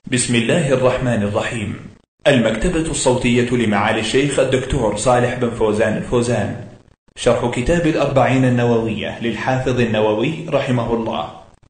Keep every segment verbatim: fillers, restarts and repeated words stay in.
بسم الله الرحمن الرحيم. المكتبة الصوتية لمعالي الشيخ الدكتور صالح بن فوزان الفوزان، شرح كتاب الأربعين النووية للحافظ النووي رحمه الله.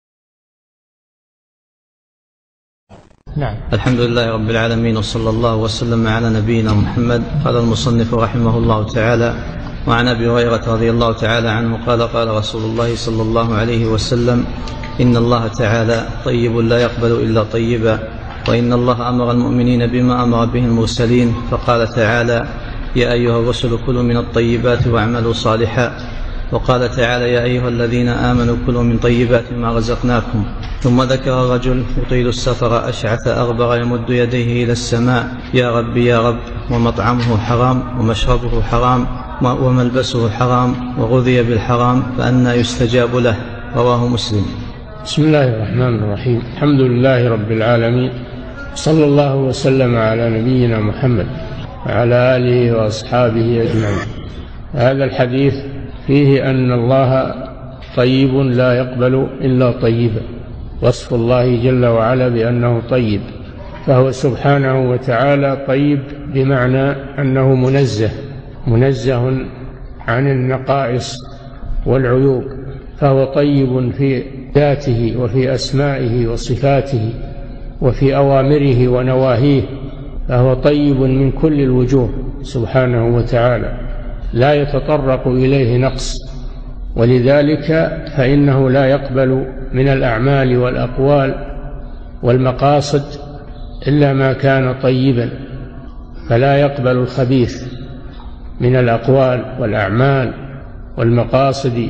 نعم. الحمد لله رب العالمين، وصلى الله وسلم على نبينا محمد. قال المصنف رحمه الله تعالى: وعن أبي هريرة رضي الله تعالى عنه قال: قال رسول الله صلى الله عليه وسلم: إن الله تعالى طيب لا يقبل إلا طيبا، وإن الله أمر المؤمنين بما أمر به المرسلين، فقال تعالى: يا أيها الرسل كلوا من الطيبات واعملوا صالحا، وقال تعالى: يا أيها الذين آمنوا كلوا من طيبات ما رزقناكم. ثم ذكر الرجل يطيل السفر أشعث أغبر يمد يديه إلى السماء: يا رب يا رب، ومطعمه حرام ومشربه حرام وملبسه حرام وغذي بالحرام، فأنى يستجاب له. رواه مسلم. بسم الله الرحمن الرحيم. الحمد لله رب العالمين، صلى الله وسلم على نبينا محمد وعلى آله وأصحابه أجمعين. هذا الحديث فيه أن الله طيب لا يقبل إلا طيبا، وصف الله جل وعلا بأنه طيب، فهو سبحانه وتعالى طيب بمعنى أنه منزه منزه عن النقائص والعيوب، فهو طيب في ذاته وفي أسمائه وصفاته وفي أوامره ونواهيه، فهو طيب من كل الوجوه سبحانه وتعالى، لا يتطرق إليه نقص، ولذلك فإنه لا يقبل من الأعمال والأقوال والمقاصد إلا ما كان طيبا، فلا يقبل الخبيث من الأقوال والأعمال والمقاصد.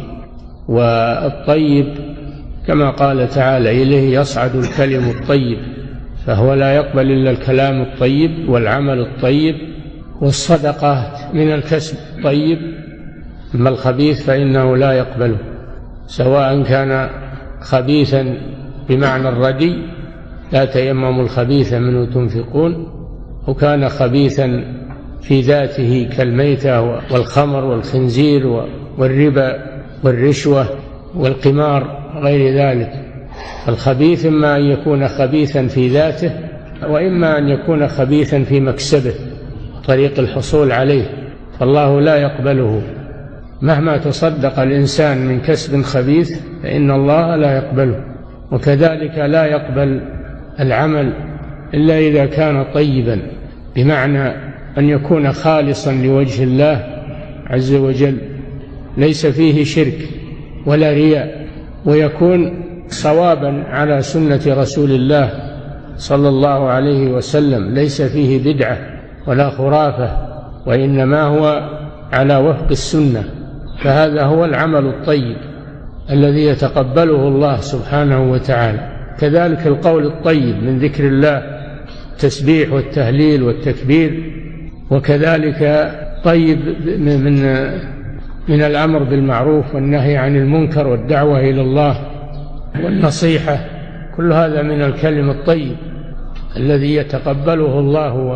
والطيب كما قال تعالى: إليه يصعد الكلم الطيب، فهو لا يقبل إلا الكلام الطيب والعمل الطيب والصدقات من الكسب الطيب. أما الخبيث فإنه لا يقبله، سواء كان خبيثا بمعنى الردي: لا تيمموا الخبيث منه تنفقون، وكان خبيثا في ذاته كالميتة والخمر والخنزير والربا والرشوة والقمار غير ذلك. الخبيث إما أن يكون خبيثا في ذاته، وإما أن يكون خبيثا في مكسبه طريق الحصول عليه، فالله لا يقبله. مهما تصدق الإنسان من كسب خبيث فإن الله لا يقبله، وكذلك لا يقبل العمل إلا إذا كان طيبا، بمعنى أن يكون خالصا لوجه الله عز وجل، ليس فيه شرك ولا رياء، ويكون صوابا على سنة رسول الله صلى الله عليه وسلم، ليس فيه بدعة ولا خرافة، وإنما هو على وفق السنة. فهذا هو العمل الطيب الذي يتقبله الله سبحانه وتعالى. كذلك القول الطيب من ذكر الله، التسبيح والتهليل والتكبير، وكذلك طيب من من الأمر بالمعروف والنهي عن المنكر والدعوة إلى الله والنصيحة، كل هذا من الكلم الطيب الذي يتقبله الله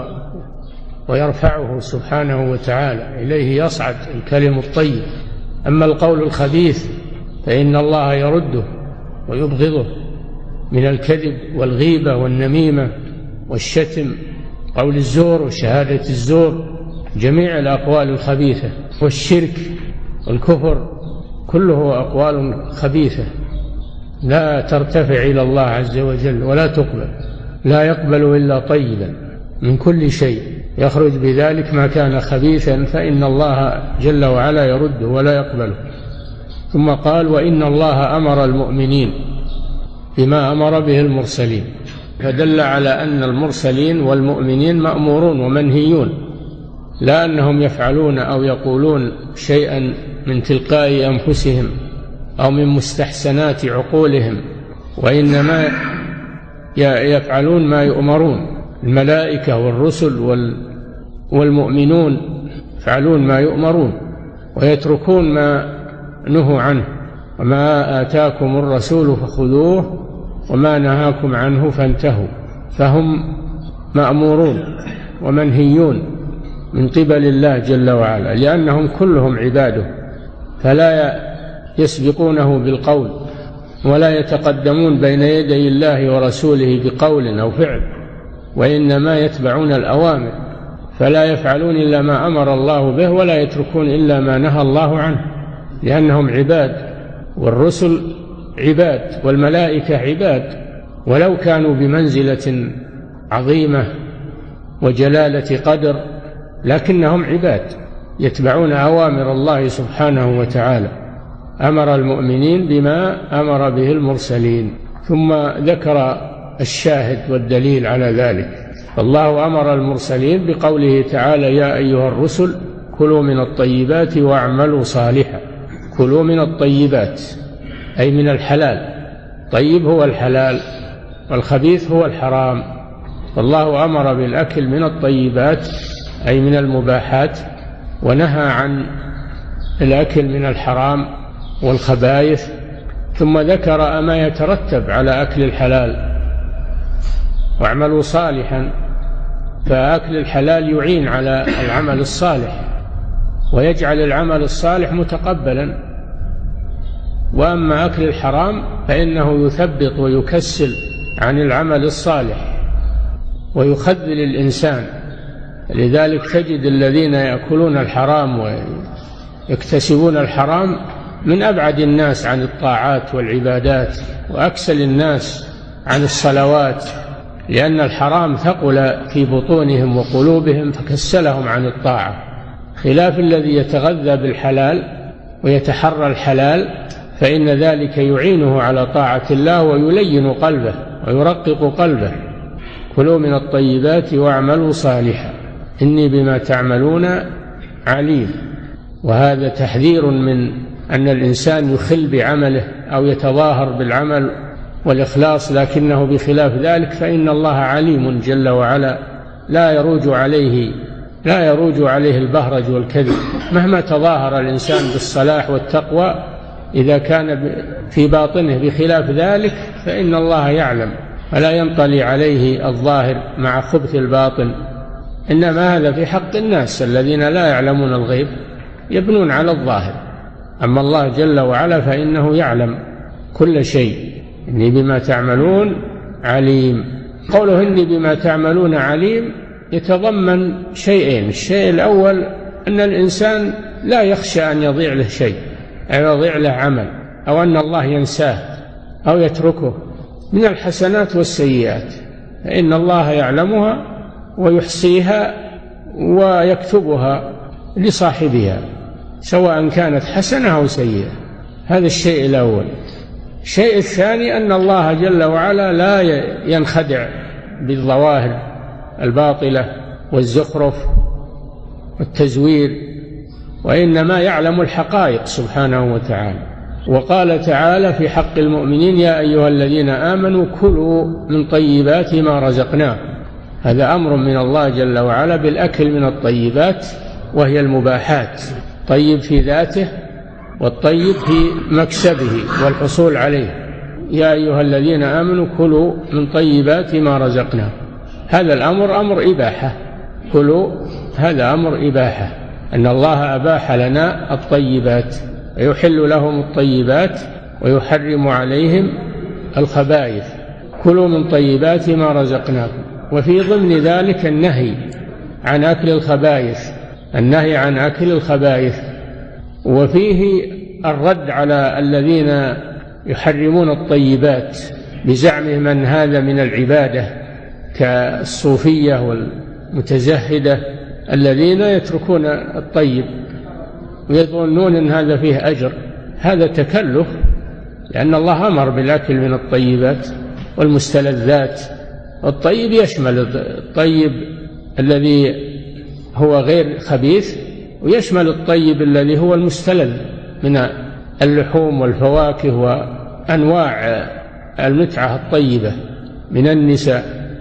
ويرفعه سبحانه وتعالى، إليه يصعد الكلم الطيب. أما القول الخبيث فإن الله يرده ويبغضه، من الكذب والغيبة والنميمة والشتم، قول الزور وشهادة الزور، جميع الأقوال الخبيثة، والشرك والكفر، كله أقوال خبيثة لا ترتفع إلى الله عز وجل ولا تقبل. لا يقبل إلا طيبا من كل شيء، يخرج بذلك ما كان خبيثا فإن الله جل وعلا يرده ولا يقبله. ثم قال: وإن الله أمر المؤمنين بما أمر به المرسلين، فدل على أن المرسلين والمؤمنين مأمورون ومنهيون، لا أنهم يفعلون أو يقولون شيئا من تلقاء أنفسهم أو من مستحسنات عقولهم، وإنما يفعلون ما يؤمرون. الملائكة والرسل والمؤمنون يفعلون ما يؤمرون ويتركون ما نهوا عنه، وما آتاكم الرسول فخذوه وما نهاكم عنه فانتهوا. فهم مأمورون ومنهيون من قبل الله جل وعلا، لأنهم كلهم عباده، فلا يسبقونه بالقول ولا يتقدمون بين يدي الله ورسوله بقول أو فعل، وإنما يتبعون الأوامر، فلا يفعلون إلا ما أمر الله به ولا يتركون إلا ما نهى الله عنه، لأنهم عباد، والرسل عباد، والملائكة عباد، ولو كانوا بمنزلة عظيمة وجلالة قدر لكنهم عباد يتبعون أوامر الله سبحانه وتعالى. أمر المؤمنين بما أمر به المرسلين. ثم ذكر الشاهد والدليل على ذلك. الله أمر المرسلين بقوله تعالى: يا أيها الرسل كلوا من الطيبات واعملوا صالحا. كلوا من الطيبات أي من الحلال، طيب هو الحلال والخبيث هو الحرام. فالله أمر بالأكل من الطيبات أي من المباحات، ونهى عن الأكل من الحرام والخبائث. ثم ذكر ما يترتب على أكل الحلال: واعملوا صالحا. فأكل الحلال يعين على العمل الصالح ويجعل العمل الصالح متقبلا، وأما أكل الحرام فإنه يثبط ويكسل عن العمل الصالح ويخذل الإنسان. لذلك تجد الذين يأكلون الحرام ويكتسبون الحرام من أبعد الناس عن الطاعات والعبادات، وأكسل الناس عن الصلوات، لأن الحرام ثقل في بطونهم وقلوبهم فكسلهم عن الطاعة، خلاف الذي يتغذى بالحلال ويتحرى الحلال، فإن ذلك يعينه على طاعة الله ويلين قلبه ويرقق قلبه. كلوا من الطيبات واعملوا صالحا إني بما تعملون عليم. وهذا تحذير من أن الإنسان يخل بعمله أو يتظاهر بالعمل والإخلاص، لكنه بخلاف ذلك فإن الله عليم جل وعلا، لا يروج عليه لا يروج عليه البهرج والكذب. مهما تظاهر الإنسان بالصلاح والتقوى، إذا كان في باطنه بخلاف ذلك فإن الله يعلم، ولا ينطلي عليه الظاهر مع خبث الباطن. إنما هذا في حق الناس الذين لا يعلمون الغيب، يبنون على الظاهر. أما الله جل وعلا فإنه يعلم كل شيء. إني بما تعملون عليم. قوله إني بما تعملون عليم يتضمن شيئين: الشيء الأول أن الإنسان لا يخشى أن يضيع له شيء أو يضيع له عمل، أو أن الله ينساه أو يتركه من الحسنات والسيئات، فإن الله يعلمها ويحصيها ويكتبها لصاحبها سواء كانت حسنة أو سيئة. هذا الشيء الأول. الشيء الثاني أن الله جل وعلا لا ينخدع بالظواهر الباطلة والزخرف والتزوير، وإنما يعلم الحقائق سبحانه وتعالى. وقال تعالى في حق المؤمنين: يا أيها الذين آمنوا كلوا من طيبات ما رزقناكم. هذا أمر من الله جل وعلا بالأكل من الطيبات، وهي المباحات، طيب في ذاته والطيب في مكسبه والحصول عليه. يا أيها الذين آمنوا كلوا من طيبات ما رزقناكم. هذا الأمر أمر إباحة. كلوا هذا أمر إباحة، أن الله أباح لنا الطيبات ويحل لهم الطيبات ويحرم عليهم الخبائث. كلوا من طيبات ما رزقناكم. وفي ضمن ذلك النهي عن أكل الخبائث، النهي عن أكل الخبائث. وفيه الرد على الذين يحرمون الطيبات بزعمهم أن هذا من العبادة، كالصوفية والمتزهدة الذين يتركون الطيب ويظنون أن هذا فيه أجر. هذا تكلف، لأن الله أمر بالأكل من الطيبات والمستلذات. الطيب يشمل الطيب الذي هو غير خبيث، ويشمل الطيب الذي هو المستلذ من اللحوم والفواكه وأنواع المتعة الطيبة من النساء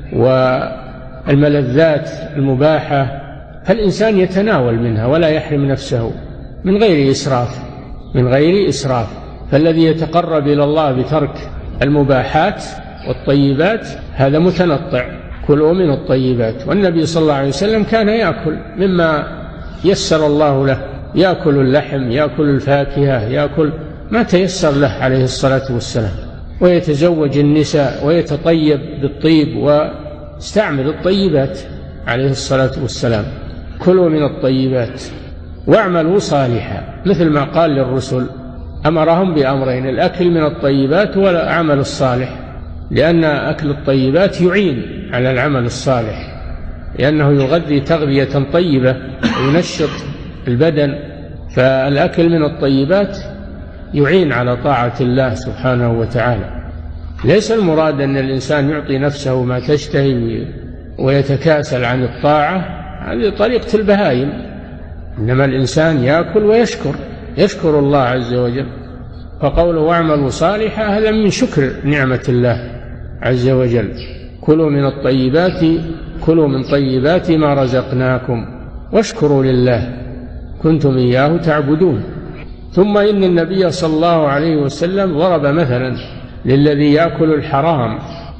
والملذات المباحة، فالإنسان يتناول منها ولا يحرم نفسه من غير إسراف من غير إسراف. فالذي يتقرب إلى الله بترك المباحات والطيبات هذا متنطع. كلوا من الطيبات. والنبي صلى الله عليه وسلم كان يأكل مما يسر الله له، يأكل اللحم، يأكل الفاكهة، يأكل ما تيسر له عليه الصلاة والسلام، ويتزوج النساء ويتطيب بالطيب استعمل الطيبات عليه الصلاة والسلام. كلوا من الطيبات واعملوا صالحا، مثل ما قال للرسل، أمرهم بأمرين: الأكل من الطيبات والعمل الصالح، لأن أكل الطيبات يعين على العمل الصالح، لأنه يغذي تغذية طيبة وينشط البدن. فالأكل من الطيبات يعين على طاعة الله سبحانه وتعالى. ليس المراد أن الإنسان يعطي نفسه ما تشتهي ويتكاسل عن الطاعة، هذه طريقة البهائم، إنما الإنسان يأكل ويشكر يشكر الله عز وجل. فقوله واعملوا صالحا هذا من شكر نعمة الله عز وجل. كلوا من الطيبات كلوا من طيبات ما رزقناكم واشكروا لله كنتم إياه تعبدون. ثم إن النبي صلى الله عليه وسلم ضرب مثلا للذي يأكل الحرام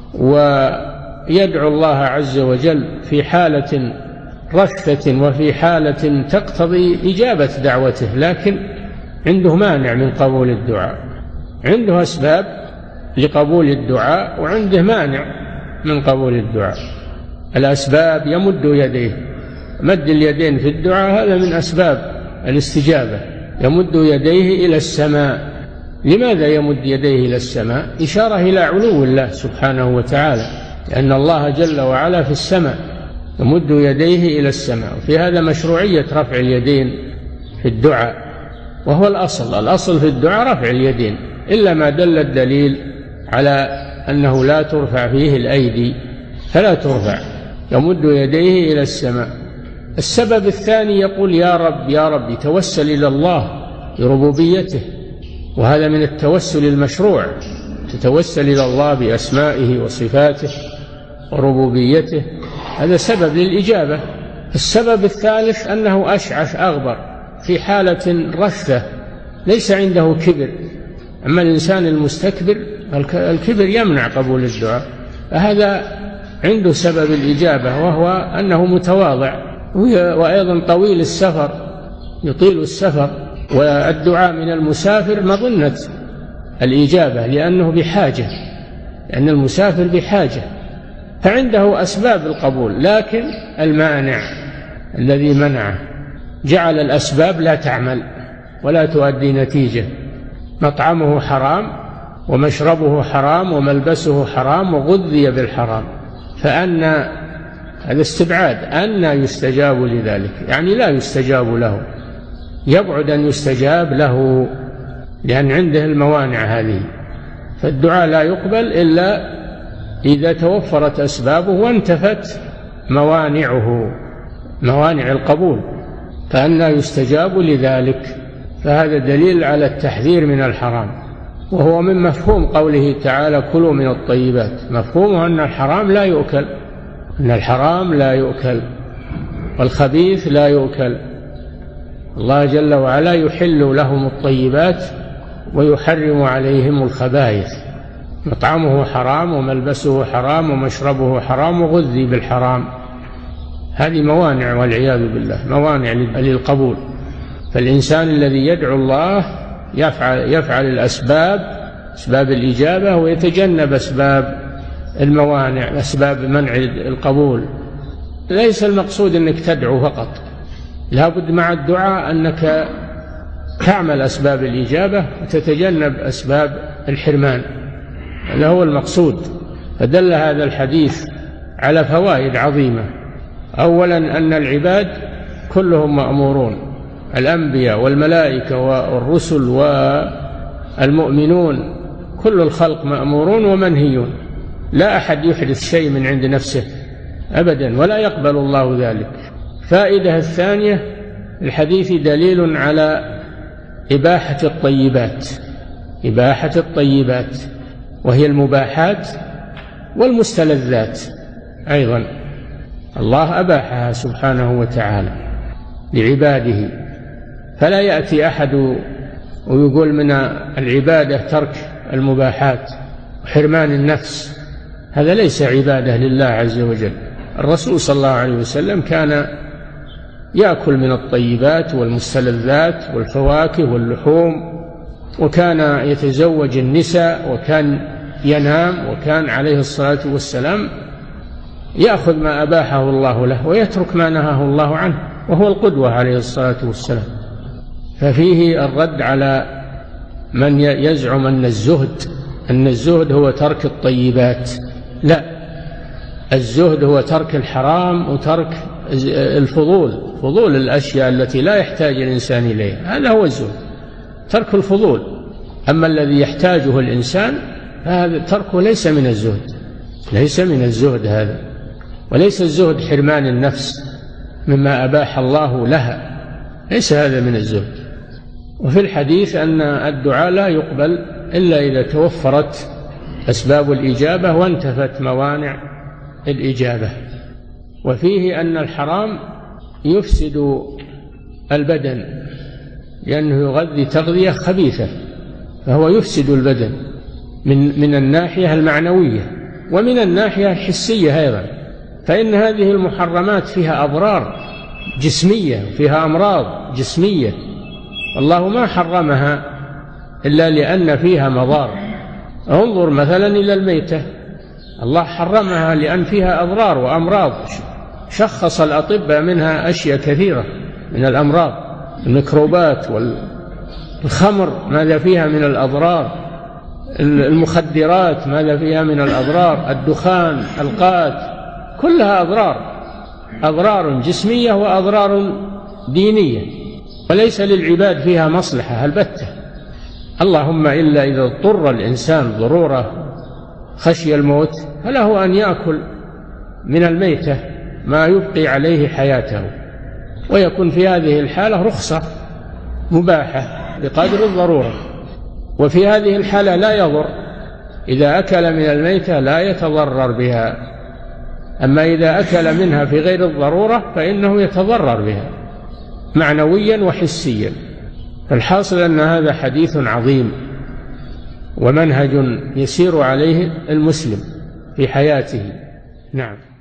ويدعو الله عز وجل في حالة رثة وفي حالة تقتضي إجابة دعوته، لكن عنده مانع من قبول الدعاء. عنده أسباب لقبول الدعاء وعنده مانع من قبول الدعاء. الأسباب: يمد يديه، مد اليدين في الدعاء هذا من أسباب الاستجابة. يمد يديه إلى السماء. لماذا يمد يديه إلى السماء؟ إشارة إلى علو الله سبحانه وتعالى، لأن الله جل وعلا في السماء، يمد يديه إلى السماء. وفي هذا مشروعية رفع اليدين في الدعاء، وهو الأصل الأصل في الدعاء رفع اليدين، إلا ما دل الدليل على أنه لا ترفع فيه الأيدي فلا ترفع. يمد يديه إلى السماء. السبب الثاني يقول يا رب يا رب، يتوسل إلى الله بربوبيته، وهذا من التوسل المشروع، تتوسل إلى الله بأسمائه وصفاته وربوبيته، هذا سبب للإجابة. السبب الثالث أنه أشعث أغبر في حالة رثة، ليس عنده كبر. أما الإنسان المستكبر الكبر يمنع قبول الدعاء، فهذا عنده سبب الإجابة، وهو أنه متواضع، وأيضا طويل السفر، يطيل السفر. والدعاء من المسافر مظنة الإجابة، لأنه بحاجة، لأن المسافر بحاجة، فعنده أسباب القبول. لكن المانع الذي منعه جعل الأسباب لا تعمل ولا تؤدي نتيجة. مطعمه حرام ومشربه حرام وملبسه حرام وغذي بالحرام، فأن هذا استبعاد، أن يستجاب لذلك، يعني لا يستجاب له، يبعد أن يستجاب له، لأن عنده الموانع هذه. فالدعاء لا يقبل إلا إذا توفرت أسبابه وانتفت موانعه، موانع القبول، فأنى يستجاب لذلك. فهذا دليل على التحذير من الحرام، وهو من مفهوم قوله تعالى كلوا من الطيبات، مفهومه أن الحرام لا يؤكل، أن الحرام لا يؤكل والخبيث لا يؤكل. الله جل وعلا يحل لهم الطيبات ويحرم عليهم الخبائث. مطعمه حرام وملبسه حرام ومشربه حرام وغذي بالحرام، هذه موانع والعياذ بالله، موانع للقبول. فالإنسان الذي يدعو الله يفعل, يفعل الأسباب، أسباب الإجابة، ويتجنب أسباب الموانع، أسباب منع القبول. ليس المقصود أنك تدعو فقط، لا بد مع الدعاء أنك تعمل أسباب الإجابة وتتجنب أسباب الحرمان، هذا هو المقصود. فدل هذا الحديث على فوائد عظيمة. أولا أن العباد كلهم مأمورون، الأنبياء والملائكة والرسل والمؤمنون، كل الخلق مأمورون ومنهيون، لا أحد يحدث شيء من عند نفسه أبدا، ولا يقبل الله ذلك. فائدة الثانية: الحديث دليل على إباحة الطيبات، إباحة الطيبات وهي المباحات والمستلذات أيضا، الله أباحها سبحانه وتعالى لعباده. فلا يأتي أحد ويقول من العبادة ترك المباحات وحرمان النفس، هذا ليس عبادة لله عز وجل. الرسول صلى الله عليه وسلم كان يأكل من الطيبات والمستلذات والفواكه واللحوم، وكان يتزوج النساء، وكان ينام، وكان عليه الصلاة والسلام يأخذ ما أباحه الله له ويترك ما نهاه الله عنه، وهو القدوة عليه الصلاة والسلام. ففيه الرد على من يزعم أن الزهد أن الزهد هو ترك الطيبات. لا، الزهد هو ترك الحرام وترك الفضول، فضول الأشياء التي لا يحتاج الإنسان إليها، هذا هو الزهد، ترك الفضول. أما الذي يحتاجه الإنسان فهذا تركه ليس من الزهد، ليس من الزهد هذا. وليس الزهد حرمان النفس مما أباح الله لها، ليس هذا من الزهد. وفي الحديث أن الدعاء لا يقبل إلا إذا توفرت أسباب الإجابة وانتفت موانع الإجابة. وفيه أن الحرام يفسد البدن لأنه يغذي تغذية خبيثة، فهو يفسد البدن من من الناحية المعنوية ومن الناحية الحسية أيضا، فإن هذه المحرمات فيها أضرار جسمية، فيها أمراض جسمية، الله ما حرمها إلا لأن فيها مضار. انظر مثلا إلى الميتة، الله حرمها لأن فيها أضرار وأمراض، شخص الأطباء منها أشياء كثيرة من الأمراض، الميكروبات والخمر ماذا فيها من الأضرار، المخدرات ماذا فيها من الأضرار، الدخان، القات، كلها أضرار، أضرار جسمية وأضرار دينية، وليس للعباد فيها مصلحة البتة. اللهم إلا إذا اضطر الإنسان ضرورة خشي الموت فله أن يأكل من الميتة ما يبقي عليه حياته، ويكون في هذه الحالة رخصة مباحة بقدر الضرورة. وفي هذه الحالة لا يضر، إذا أكل من الميتة لا يتضرر بها، أما إذا أكل منها في غير الضرورة فإنه يتضرر بها معنويا وحسيا. فالحاصل أن هذا حديث عظيم ومنهج يسير عليه المسلم في حياته. نعم.